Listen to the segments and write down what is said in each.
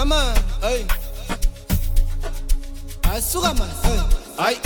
man, hey. Asuka man, hey.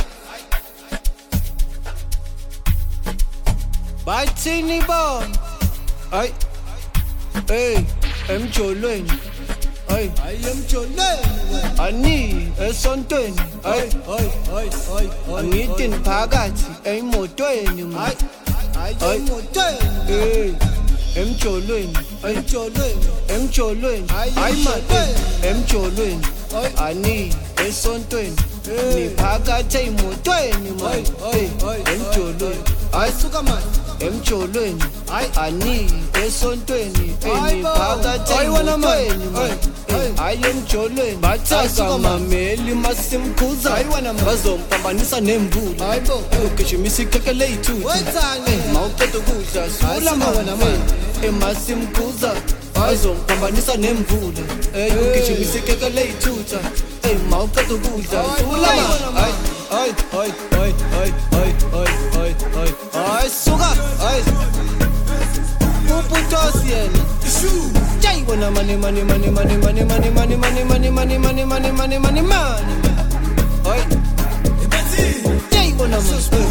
Bathini bon, hey. Hey, emjolweni, hey. I am jolweni. Ani esontweni, hey. Angithi phakathi emotweni man. Hey, emotweni. Emjolweni, emjolweni, hayi man, emjolweni, ani esontweni, niphakathi emotweni man, emjolweni, ayisuka man, emjolweni, ani esontweni, niphakathi emotweni man, hayi emjolweni, bathaka mameli masimkhuza, bazompambanisa nemvula, ugijimisa ikhekele yithutha, mawuqeda ukudla sula man, emasimkhuza bazompambanisa nemvula, ugijimisa ikhekele yithutha, mawuqeda ukudla sula man, hayi suka, hayi uputosi yena jay bona mani hayi jay bona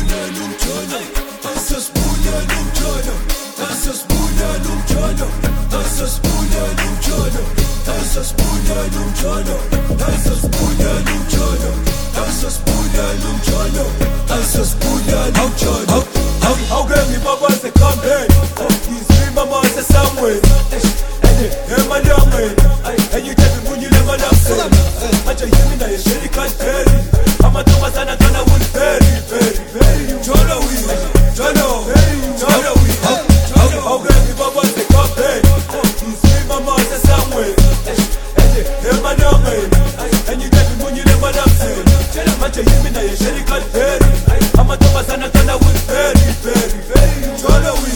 How can you baba say come here? He's dream mama say somewhere. Hey my young man, and you tell me when you never love say. I just hear me now you shady can't tell. I'm a Thomas and I gonna win very. Jono we. How can you baba say come here? He's dream mama say somewhere. Hey my young man, and you tell me when you never love say. I just hear me now you shady can't tell. I'm a Thomas and I gonna win very. Jono we.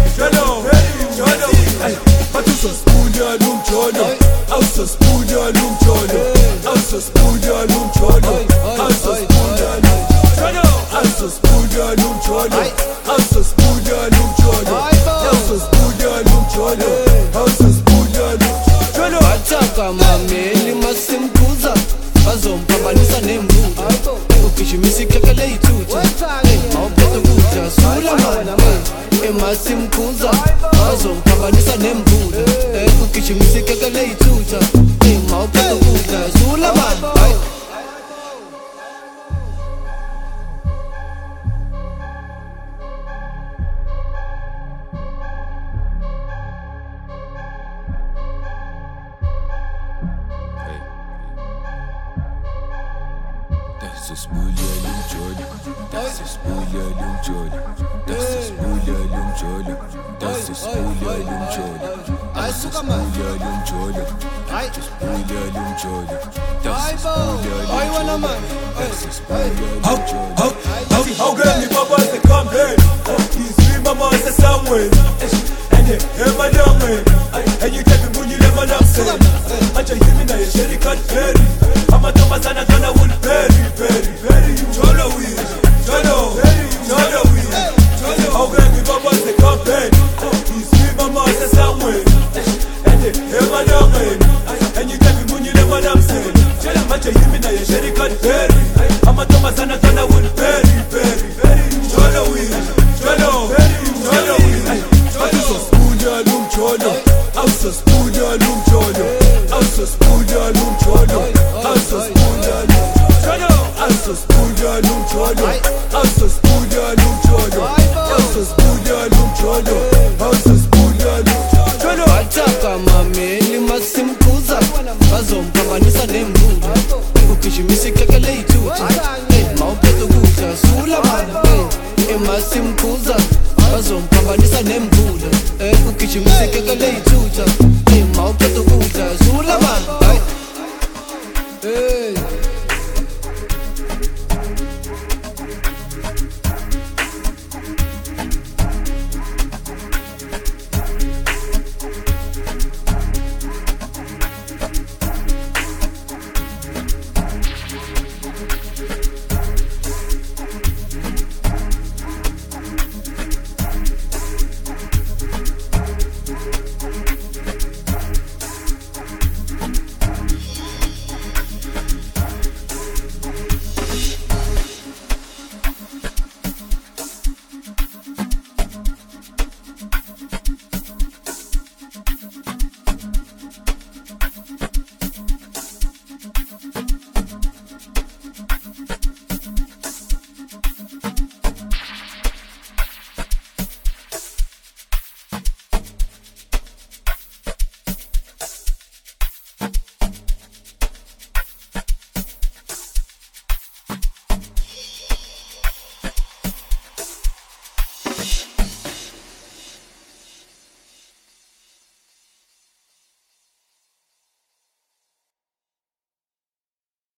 Auso spunya lumjono, auso spunya lumjono, auso spunya lumjono, auso spunya lumjono, auso spunya lumjono, auso spunya lumjono, auso spunya lumjono, auso spunya lumjono. Bathaka mameli masimkhuza, bazompambanisa nemvula, ugijimisa ikhekele yithutha, mawuqeda ukudla sula man, emasimkhuza bazompambanisa nemvula, ugijimisa ikhekele yithutha, mawuqeda ukudla sula man, hayi Das ist Bullion Jolly, das ist Bullion Jolly, das ist Bullion Jolly, das ist Bullion Jolly, das ist Bullion Jolly, das ist Bullion Jolly, das ist Bullion Jolly, das ist Bullion Jolly. How can you papa say come here? He's dream mama say somewhere. Hey my young man, and you tell me when you never love say. I just hear me now you shady can't tell. I'm a Thomas and I gonna win very. Jono we. How can you papa say come here? He's dream mama say somewhere. Hey my young man, and you tell me when you never love say. I just hear me now you shady can't tell. I'm a Thomas and I gonna win very. Jono we. Auso spunya lumjono, auso spunya lumjono, auso spunya lumjono, auso spunya lumjono, auso spunya lumjono, auso spunya lumjono, auso spunya lumjono, auso spunya lumjono. bathaka mameli masimkhuza, bazompambanisa nemvula, ugijimisa ikhekele yithutha, mawuqeda ukudla sula man, emasimkhuza bazompambanisa nemvula, ugijimisa ikhekele yithutha, mawuqeda ukudla sula man, hayi